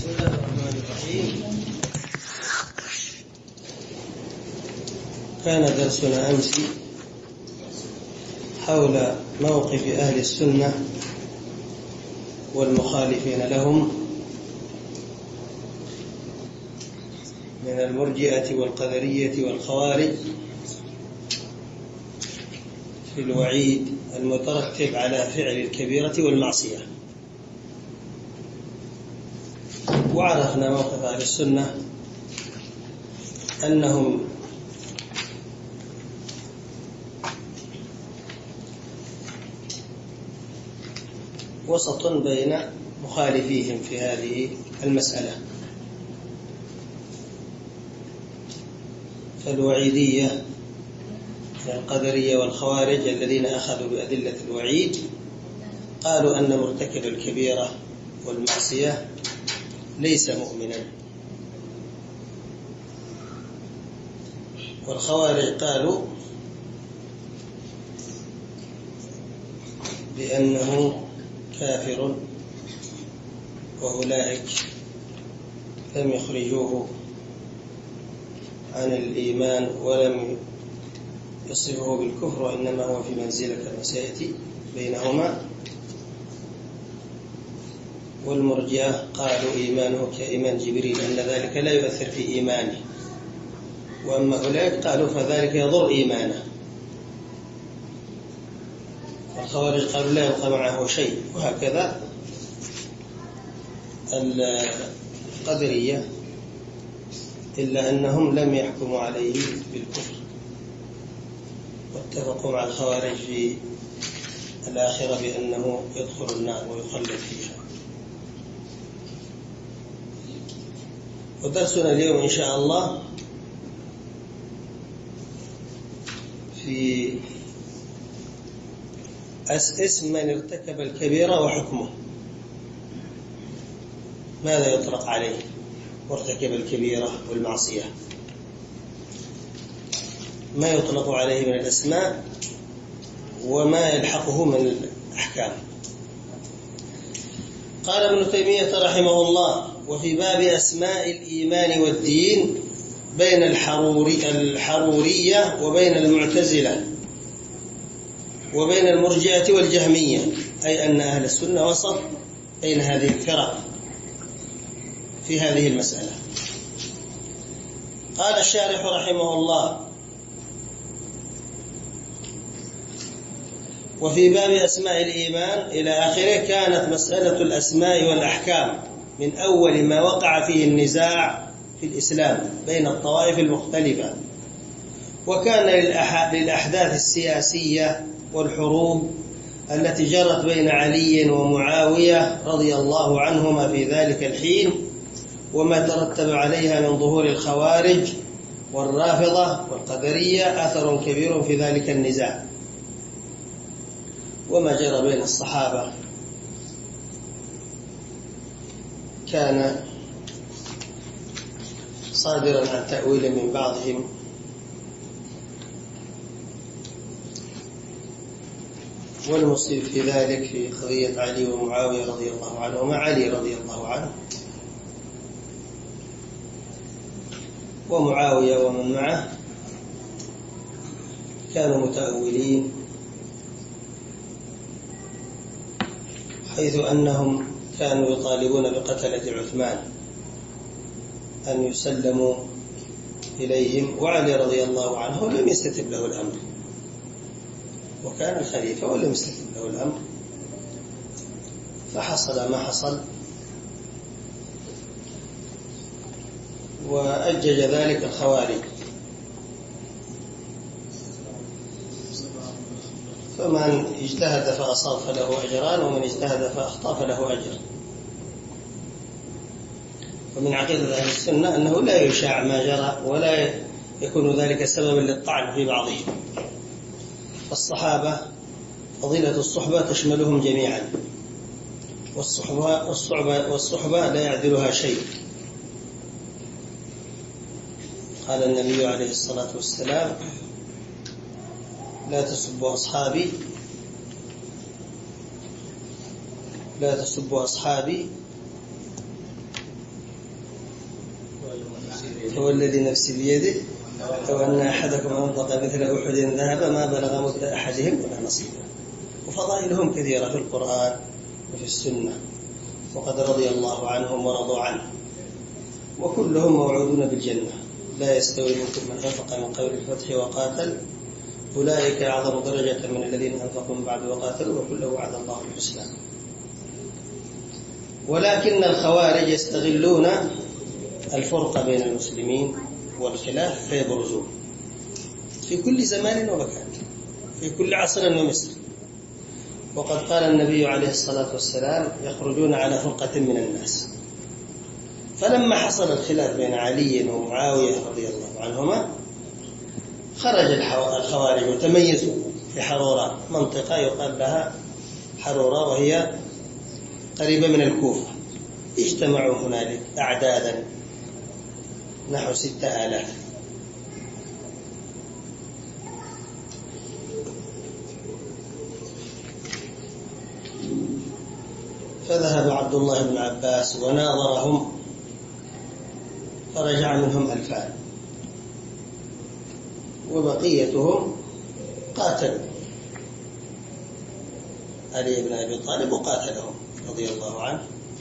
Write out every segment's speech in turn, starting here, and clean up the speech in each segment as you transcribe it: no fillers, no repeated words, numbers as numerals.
بسم الله الرحمن الرحيم. كان درسنا أمس حول موقف أهل السنة والمخالفين لهم من المرجئة والقدرية والخوارج في الوعيد المترتب على فعل الكبيرة والمعصية. وعرفنا موقف أهل السنة أنهم وسط بين مخالفيهم في هذه المسألة، فالوعيدية القدرية والخوارج الذين أخذوا بأدلة الوعيد قالوا أن مرتكب الكبيرة والمعصية ليس مؤمنا، والخوارج قالوا بأنه كافر، وأولئك لم يخرجوه عن الإيمان ولم يصفه بالكفر، وإنما هو في منزلة كما سيأتي بينهما. والمرجئة قالوا إيمانه كإيمان جبريل، أن ذلك لا يؤثر في إيمانه، وأما أولئك قالوا فذلك يضر إيمانه. الخوارج قالوا لا يبقى معه شيء، وهكذا القدرية، إلا أنهم لم يحكموا عليه بالكفر، واتفقوا مع الخوارج في الآخرة بأنه يدخل النار ويخلد فيها. ودرسنا اليوم إن شاء الله في اسم من ارتكب الكبيرة وحكمه، ماذا يطلق عليه مرتكب الكبيرة والمعصية، ما يطلق عليه من الأسماء وما يلحقه من الأحكام. قال ابن تيمية رحمه الله: وفي باب أسماء الإيمان والدين بين الحرورية وبين المعتزلة وبين المرجئة والجهمية، أي أن أهل السنة وسط بين هذه الفرق في هذه المسألة. قال الشارح رحمه الله: وفي باب أسماء الإيمان إلى آخره كانت مسألة الأسماء والأحكام من أول ما وقع فيه النزاع في الإسلام بين الطوائف المختلفة، وكان للأحداث السياسية والحروب التي جرت بين علي ومعاوية رضي الله عنهما في ذلك الحين وما ترتب عليها من ظهور الخوارج والرافضة والقدرية أثر كبير في ذلك النزاع. وما جرى بين الصحابة كان صادرا عن تأويل من بعضهم، والمصيب في ذلك في قضية علي ومعاوية رضي الله عنهما علي رضي الله عنه، ومعاوية ومن معه كانوا متأولين، حيث أنهم كانوا يطالبون بقتلة عثمان أن يسلموا إليهم، وعلي رضي الله عنه لم يستتب له الأمر، وكان الخليفة ولم يستتب له الأمر، فحصل ما حصل، وأجج ذلك الخوارج. فمن اجتهد فأصاب فله أجران، ومن اجتهد فأخطأ فله أجر. ومن عقيدة أهل السنة أنه لا يشاع ما جرى، ولا يكون ذلك سببا للطعن في بعضهم. الصحابة فضيلة الصحبة تشملهم جميعا، والصحبة لا يعدلها شيء. قال النبي عليه الصلاة والسلام: لا تسبوا أصحابي هو الذي نفسي بيده لو أن أحدكم أنفق مثل أحد ذهب ما بلغ مد أحدهم ولا نصيبه. وفضائلهم كثيرة في القرآن وفي السنة، وقد رضي الله عنهم ورضوا عنه، وكلهم موعودون بالجنة. لا يستوي منكم من أنفق من قبل الفتح وقاتل أولئك أعظم درجة من الذين أنفقوا من بعد وقاتلوا وكله وعد الله الحسنى. ولكن الخوارج يستغلون الفرقة بين المسلمين والخلاف فيبرزون في كل زمان ومكان، في كل عصر ومصر. وقد قال النبي عليه الصلاة والسلام: يخرجون على فرقة من الناس. فلما حصل الخلاف بين علي ومعاوية رضي الله عنهما خرج الخوارج وتميزوا في حرورة، منطقة يقال لها حرورة وهي قريبة من الكوفة. اجتمعوا هنالك أعدادا نحو 6000. فذهب عبد الله بن عباس وناظرهم فرجع منهم 2000، وبقيتهم قاتلوا علي بن أبي طالب وقاتلهم رضي الله عنه.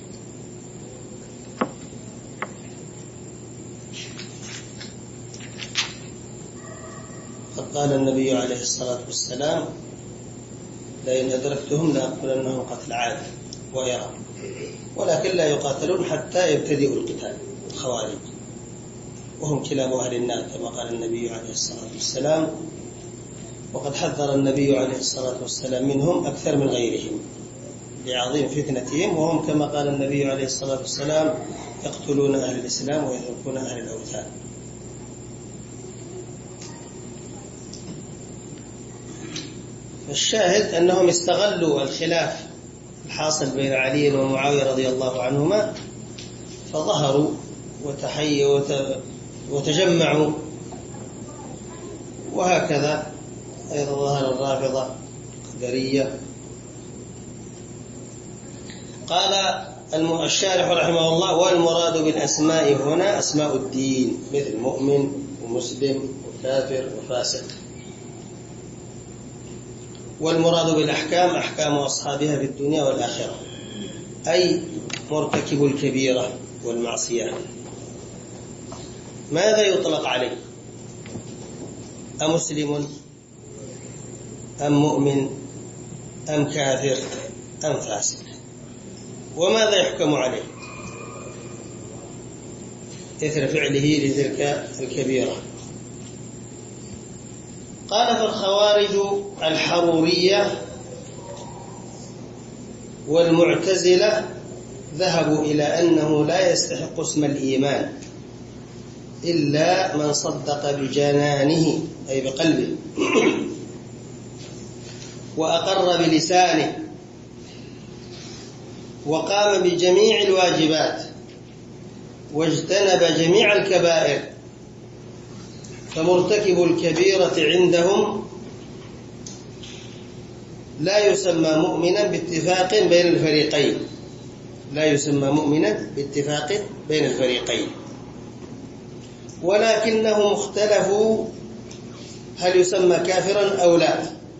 قد قال النبي عليه الصلاة والسلام: لئن أدركتهم لأقتلنهم قتل عاد وإرم، ولكن لا يقاتلون حتى يبتدئوا القتال. الخوارج وهم كلاب أهل النار كما قال النبي عليه الصلاة والسلام، وقد حذر النبي عليه الصلاة والسلام منهم أكثر من غيرهم لعظيم فتنتهم، وهم كما قال النبي عليه الصلاة والسلام: يقتلون أهل الإسلام ويتركون أهل الأوثان. الشاهد أنهم استغلوا الخلاف الحاصل بين علي ومعاوية رضي الله عنهما فظهروا وتحيوا وتجمعوا. وهكذا أيضا ظهر الرافضة القدرية. قال الشارح رحمه الله: والمراد بالأسماء هنا أسماء الدين، مثل مؤمن ومسلم وكافر وفاسق. والمراد بالأحكام أحكام أصحابها في الدنيا والآخرة، أي مرتكب الكبيرة والمعصية. ماذا يطلق عليه؟ أمسلم أم مؤمن أم كافر أم فاسق؟ وماذا يحكم عليه إثر فعله لتلك الكبيرة؟ قال: فالخوارج الحرورية والمعتزلة ذهبوا إلى أنه لا يستحق اسم الإيمان إلا من صدق بجنانه أي بقلبه وأقر بلسانه وقام بجميع الواجبات واجتنب جميع الكبائر. فمرتكب الكبيرة عندهم لا يسمى مؤمنا باتفاق بين الفريقين، لا يسمى مؤمنا باتفاق بين الفريقين، ولكنهم اختلفوا هل يسمى كافرا أو لا.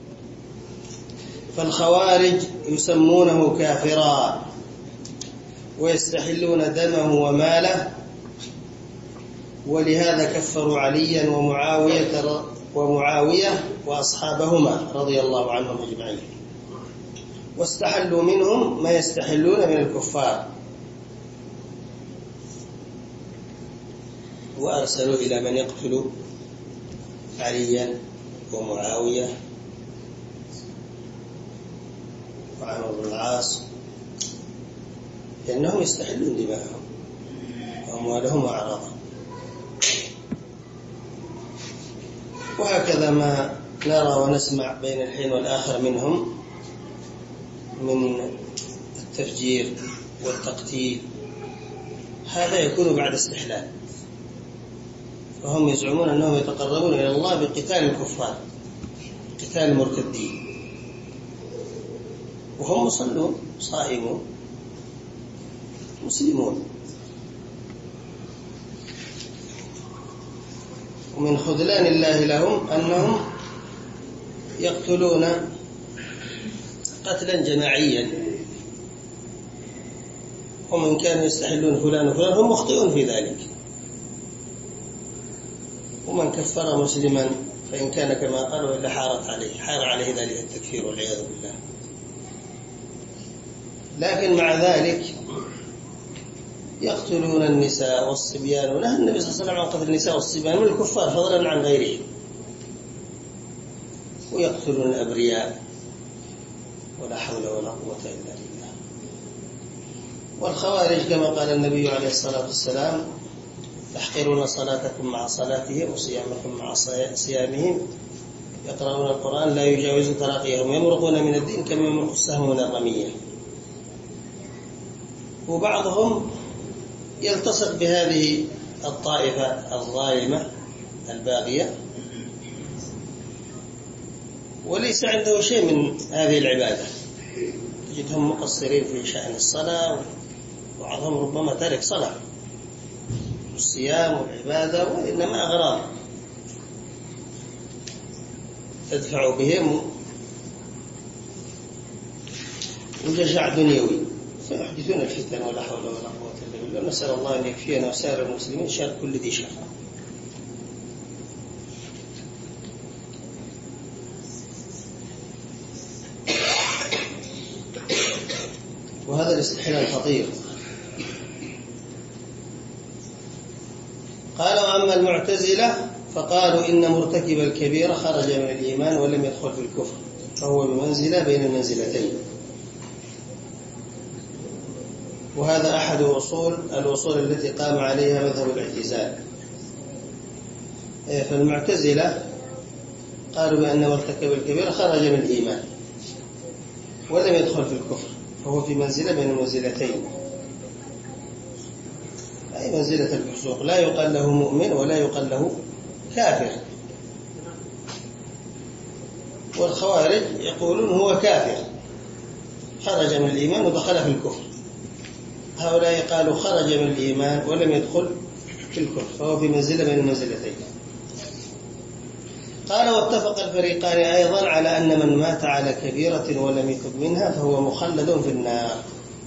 فالخوارج يسمونه كافرا ويستحلون دمه وماله، ولهذا كفروا عليا ومعاوية وأصحابهما رضي الله عنهم أجمعين، واستحلوا منهم ما يستحلون من الكفار، وأرسلوا إلى من يقتل عليا ومعاوية وعمرو بن العاص، لأنهم يستحلون دماءهم وأموالهم وأعراضهم. وهكذا ما نرى ونسمع بين الحين والآخر منهم من التفجير والتقتيل، هذا يكون بعد استحلال. فهم يزعمون أنهم يتقربون إلى الله بقتال الكفار، قتال المرتدين، وهم مصلون صائمون مسلمون. ومن خذلان الله لهم أنهم يقتلون قتلا جماعيا، ومن كانوا يستحلون فلان وفلان هم مخطئون في ذلك. ومن كفر مسلما فإن كان كما قال وإلا حار عليه ذلك التكفير والعياذ بالله. لكن مع ذلك يقتلون النساء والصبيان، ونهى النبي صلى الله عليه وسلم عن قتل النساء والصبيان من الكفار فضلا عن غيرهم، ويقتلون الأبرياء ولا حول ولا قوة إلا بالله. والخوارج كما قال النبي عليه الصلاة والسلام تحقرون صلاتكم مع صلاتهم وصيامكم مع صيامهم، يقرؤون القرآن لا يجاوز تراقيهم، يمرقون من الدين كما يمرق السهم من الرمية. وبعضهم يلتصق بهذه الطائفة الظالمة الباغية وليس عنده شيء من هذه العبادة، تجدهم مقصرين في شأن الصلاة، وبعضهم ربما ترك صلاة والصيام والعبادة، وإنما أغراض تدفع بهم وجشع دنيوي فيحدثون الفتن ولا حول ولا قوة إلا بالله. نسأل الله أن يكفينا وسائر المسلمين شر كل ذي شر. وهذا الاستحلال خطير. قال وأما المعتزلة فقالوا إن مرتكب الكبيرة خرج من الإيمان ولم يدخل في الكفر، فهو بمنزلة بين المنزلتين. وهذا أحد الأصول التي قام عليها مذهب الاعتزال. فالمعتزلة قالوا بأن مرتكب الكبيرة خرج من الإيمان ولم يدخل في الكفر، فهو في منزلة بين المنزلتين، أي منزلة الفسوق، لا يقال له مؤمن ولا يقال له كافر. والخوارج يقولون هو كافر خرج من الإيمان ودخل في الكفر، هؤلاء قالوا خرج من الإيمان ولم يدخل في الكفر، فهو في منزلة بين المنزلتين. قال واتفق الفريقان أيضا على أن من مات على كبيرة ولم يتب منها فهو مخلد في النار.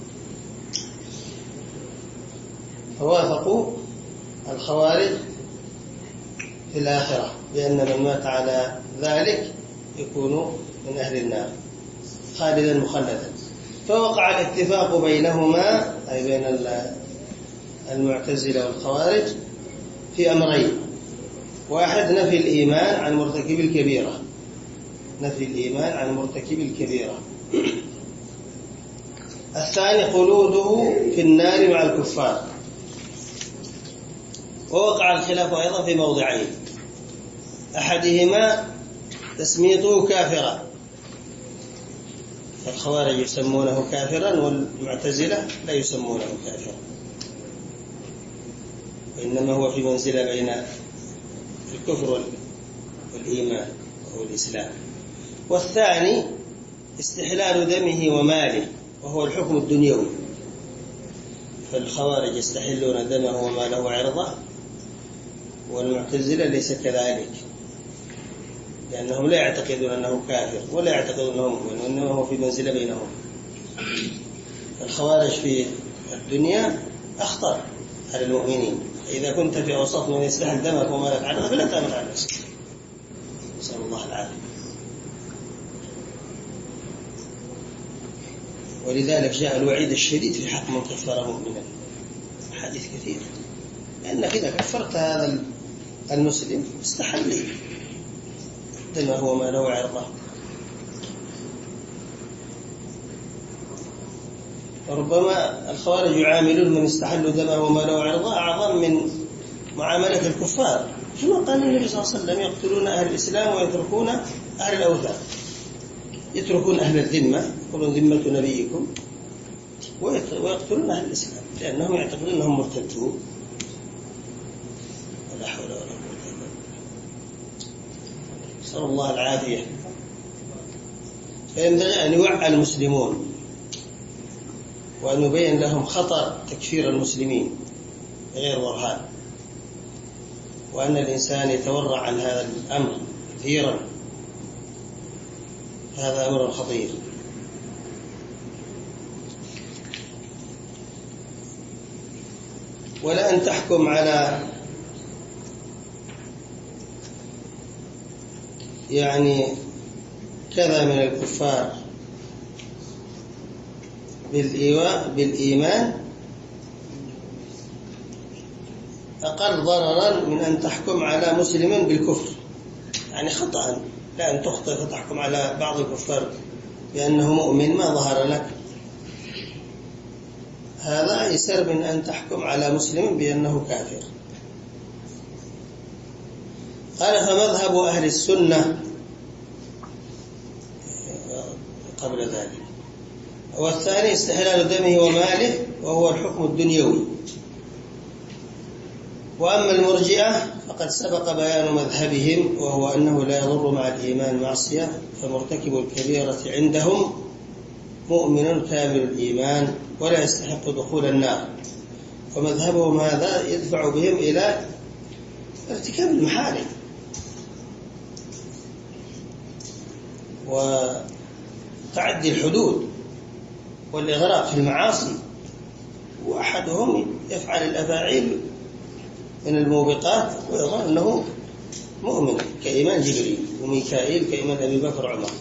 فوافقوا الخوارج في الآخرة بأن من مات على ذلك يكون من أهل النار خالدا مخلدا. فوقع الاتفاق بينهما أي بين المعتزلة والخوارج في أمرين: واحد نفي الإيمان عن مرتكب الكبيرة، نفي الإيمان عن مرتكب الكبيرة. الثاني خلوده في النار مع الكفار. ووقع الخلاف أيضا في موضعين: أحدهما تسميته كافرا، فالخوارج يسمونه كافرا والمعتزلة لا يسمونه كافرا، وإنما هو في منزلة بين الكفر والإيمان وهو الإسلام. والثاني استحلال دمه وماله وهو الحكم الدنيوي، فالخوارج يستحلون دمه وماله وعرضه، والمعتزلة ليس كذلك، لأنهم لا يعتقدون أنه كافر ولا يعتقدون أنه مؤمن، وإنما هو في منزلة بينهم. الخوارج في الدنيا أخطر على المؤمنين، إذا كنت في أوسط من يستحل دمك ومالك عرضه فلا تأمن على نفسك، نسأل الله العافية. ولذلك جاء الوعيد الشديد في حق من كفر مؤمنا، حديث كثير، لأنك إذا كفرت هذا المسلم استحل دمه وماله وعرضه. وربما الخوارج يعاملون من استحلوا دمه وماله وعرضه أعظم من معاملة الكفار، كما قال النبي صلى الله عليه وسلم: يقتلون أهل الإسلام ويتركون أهل الأوثان، يتركون أهل الذمة، يقولون ذمة نبيكم، ويقتلون أهل الإسلام لأنهم يعتقدون أنهم مرتدون. ولا حول ولا قوة إلا بالله، نسأل الله العافية. فينبغي أن يوعى المسلمون وأن يبين لهم خطر تكفير المسلمين غير برهان. وأن الإنسان يتورع عن هذا الأمر كثيرا، هذا أمر خطير. ولا أن تحكم على كذا من الكفار بالإيمان أقل ضررا من أن تحكم على مسلم بالكفر، خطأ. لا أن تخطئ فتحكم على بعض الكفار بأنه مؤمن ما ظهر لك، هذا أيسر من أن تحكم على مسلم بأنه كافر. قال فمذهب أهل السنة قبل ذلك. والثاني استحلال دمه وماله وهو الحكم الدنيوي. وأما المرجئة فقد سبق بيان مذهبهم، وهو أنه لا يضر مع الإيمان معصية، فمرتكب الكبيرة عندهم مؤمن كامل الإيمان ولا يستحق دخول النار. ومذهبهم هذا يدفع بهم إلى ارتكاب المحارم وتعدي الحدود والإغراق في المعاصي. وأحدهم يفعل الأفاعيل من الموبقات ويظن أنه مؤمن كإيمان جبريل وميكائيل كإيمان أبي بكر وعمر.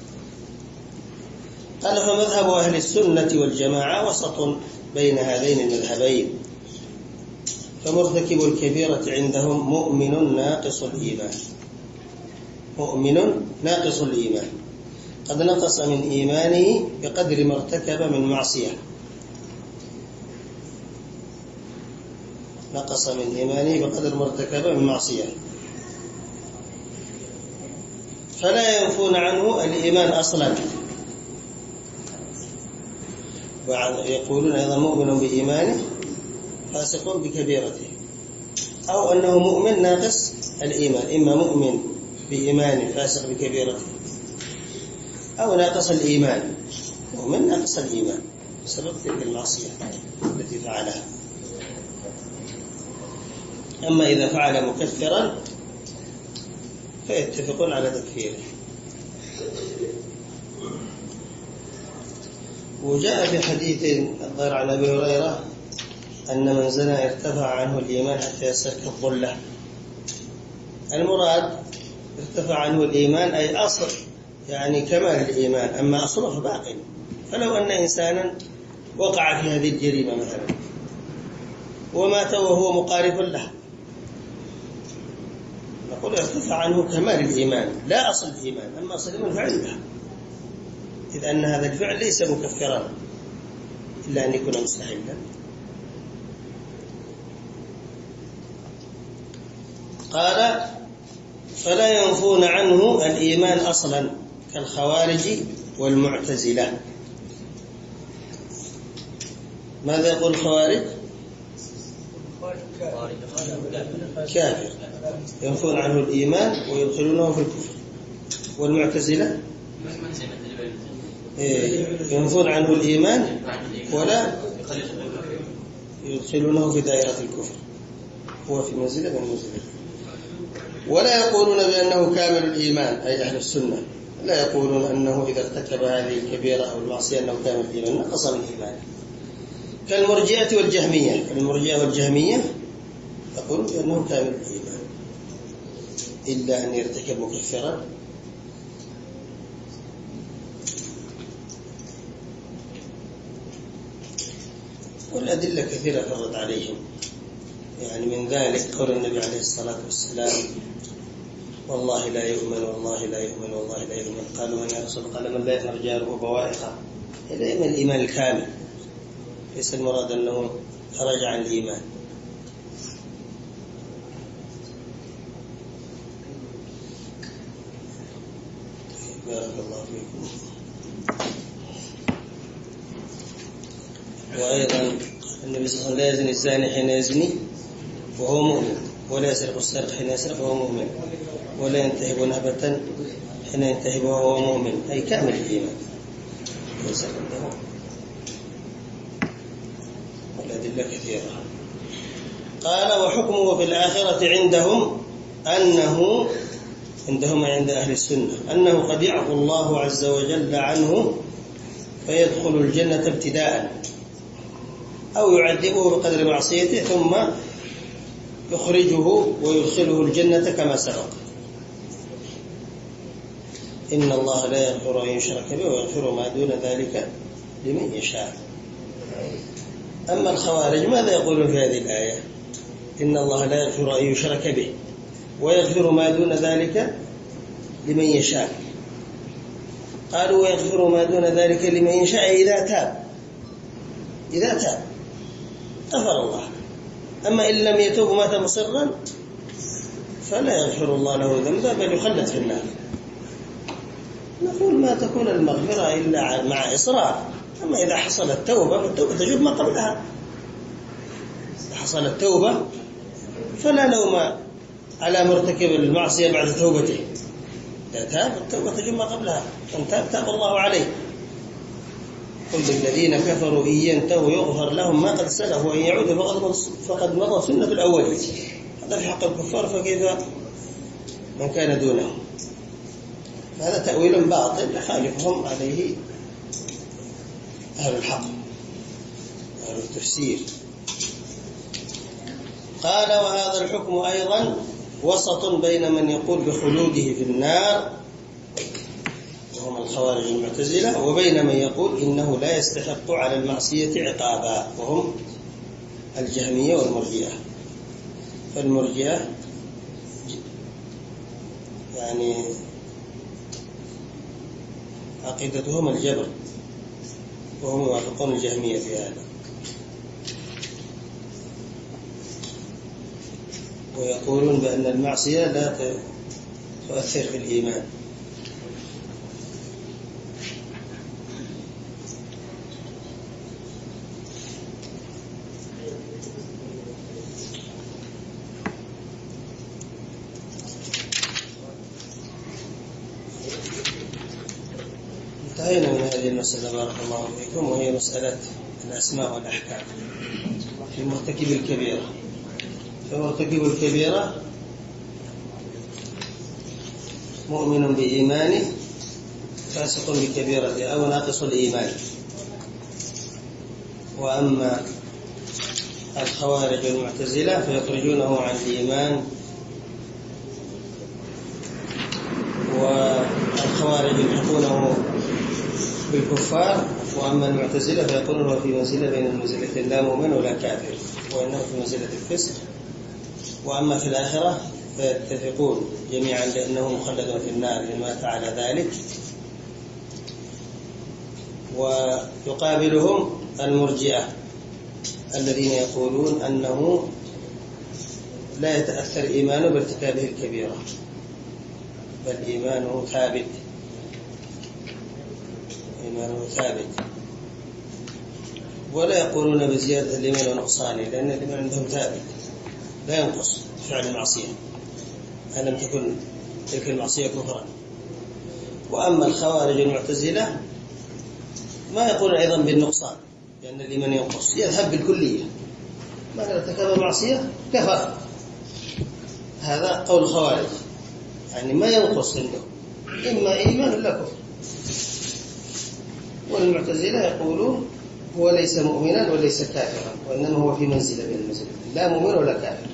قال فمذهب أهل السنة والجماعة وسط بين هذين المذهبين، فمرتكب الكبيرة عندهم مؤمن ناقص الإيمان. مؤمن ناقص الإيمان قد نقص من إيمانه بقدر ما ارتكب من معصية. نقص من إيمانه بقدر ما ارتكب من معصية. فلا ينفون عنه الإيمان أصلا. ويقولون أيضا مؤمن بإيمانه فاسق بكبيرته، أو أنه مؤمن ناقص الإيمان، إما مؤمن بإيمانه فاسق بكبيرته، أو ناقص الإيمان، مؤمن ناقص الإيمان بسبب تلك المعصية التي فعلها. أما إذا فعل مكفرا فيتفقون على تكفيره. وجاء في حديث الظاهر عن أبي هريرة أن من زنى ارتفع عنه الإيمان حتى يسترك الظلة. المراد ارتفع عنه الإيمان أي أصل كمال الإيمان، أما أصله فباقي. فلو أن إنسانا وقع في هذه الجريمة مثلا ومات وهو مقارف له، نقول ارتفع عنه كمال الإيمان لا أصل الإيمان، أما أصل الإيمان فعله، إذ أن هذا الفعل ليس مكفرا إلا أن يكون مستحيلا. قال فلا ينفون عنه الإيمان أصلا كالخوارج والمعتزلة. ماذا يقول الخوارج؟ كافر، ينفون عنه الإيمان ويدخلونه في الكفر. والمعتزلة ينفون عنه الإيمان ولا يدخلونه في دائرة الكفر، هو في منزلة من المنزلة. ولا يقولون بأنه كامل الإيمان أي أهل السنة، لا يقولون أنه إذا ارتكب هذه الكبيرة أو المعصية أنه كامل الإيمان، نقص من إيمانه. كالمرجئة والجهمية. المرجئة والجهمية يقولون بأنه كامل الإيمان إلا أن يرتكب مكفرا. والأدلة كثيرة فرت عليهم، من ذلك قول النبي عليه الصلاة والسلام والله لا يؤمن والله لا يؤمن والله لا يؤمن. قالوا من يا رسول الله؟ قال من لا يؤمن جاره بوائقه. لا يؤمن الإيمان الكامل، ليس المراد أنه خرج عن الإيمان. بارك الله فيكم. وأيضا النبي صلى الله عليه وسلم لا يزني الزاني حين يزني وهو مؤمن، ولا يسرق السارق حين يسرق وهو مؤمن، ولا ينتهب نهبة حين ينتهب وهو مؤمن، أي كامل الإيمان ليس عنده. والأدلة كثيرة. قال وحكمه في الآخرة عندهم عند أهل السنة أنه قد يعفو الله عز وجل عنه فيدخل الجنة ابتداء أو يعذبه بقدر معصيته ثم يخرجه ويدخله الجنة كما سبق. إن الله لا يغفر أن يشرك به ويغفر ما دون ذلك لمن يشاء. أما الخوارج ماذا يقولون في هذه الآية؟ إن الله لا يغفر أن يشرك به ويغفر ما دون ذلك لمن يشاء. قالوا ويغفر ما دون ذلك لمن يشاء إذا تاب غفر الله. أما إن لم يتوب مات مصرا فلا يغفر الله له ذنبا بل يخلد في النار. نقول ما تكون المغفرة إلا مع إصرار. أما إذا حصلت توبة فالتوبة تجب ما قبلها. إذا حصلت توبة فلا لوم على مرتكب المعصية بعد توبته. إذا تاب التوبة تجب ما قبلها. من تاب الله عليه. قل للذين كفروا إن ينتهوا يغفر لهم ما قد سلف وإن يعودوا فقد مضى سنة الأولين. هذا في حق الكفار فكيف من كان دونهم. هذا تأويل باطل يخالفهم عليه أهل الحق أهل التفسير. قال وهذا الحكم أيضا وسط بين من يقول بخلوده في النار وهم الخوارج المعتزلة وبين من يقول إنه لا يستحق على المعصية عقابا وهم الجهمية والمرجئة. فالمرجئة يعني عقيدتهم الجبر وهم يوافقون الجهمية في هذا ويقولون بأن المعصية لا تؤثر في الإيمان. انتهينا من هذه المسألة بارك الله فيكم وهي مسألة الأسماء والأحكام في مرتكب الكبيرة. فمرتكب الكبيرة مؤمن بإيمانه فاسق بكبيرته أو ناقص الإيمان. وأما الخوارج والمعتزلة فيخرجونه عن الإيمان. والخوارج يلحقونه بالكفار وأما المعتزلة فيقولون هو في منزلة بين المنزلة لا مؤمن ولا كافر وإنه في منزلة الفسق. وأما في الآخرة فيتفقون جميعا لأنه مخلد في النار لما فعل ذلك. ويقابلهم المرجئة الذين يقولون أنه لا يتأثر إيمانه بارتكابه الكبيرة بل إيمانه ثابت ولا يقولون بزيادة الإيمان ونقصانه لأن الإيمان عندهم ثابت لا ينقص فعل المعصية ما لم تكن تلك المعصية كفرا. وأما الخوارج المعتزلة ما يقولون أيضا بالنقصان لأن الإيمان ينقص يذهب بالكلية ما ارتكب معصية كفر. هذا قول الخوارج يعني ما ينقص عنده إما إيمان لكم. والمعتزلة يقولون هو ليس مؤمنا وليس كافرا وإنما هو في منزلة من المنزلة لا مؤمن ولا كافر.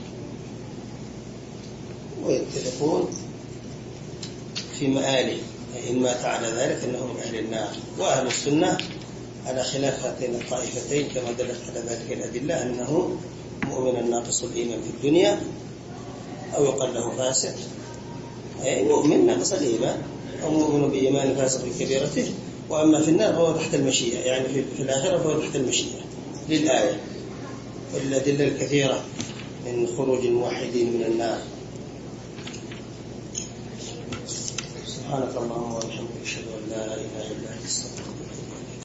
ويتفقون في مآله إن مات على ذلك أنه من أهل النار. وأهل السنة على خلاف هاتين الطائفتين كما دلت على ذلك الأدلة أنه مؤمن ناقص الإيمان في الدنيا أو يقال له فاسق أي مؤمن ناقص الإيمان أو مؤمن بإيمان فاسق بكبيرته. وأما في النار فهو تحت المشيئة يعني في الآخرة فهو تحت المشيئة للآية والأدلة الكثيرة من خروج الموحدين من النار. سبحانك اللهم وبحمدك أشهد أن لا إله إلا أنت أستغفرك.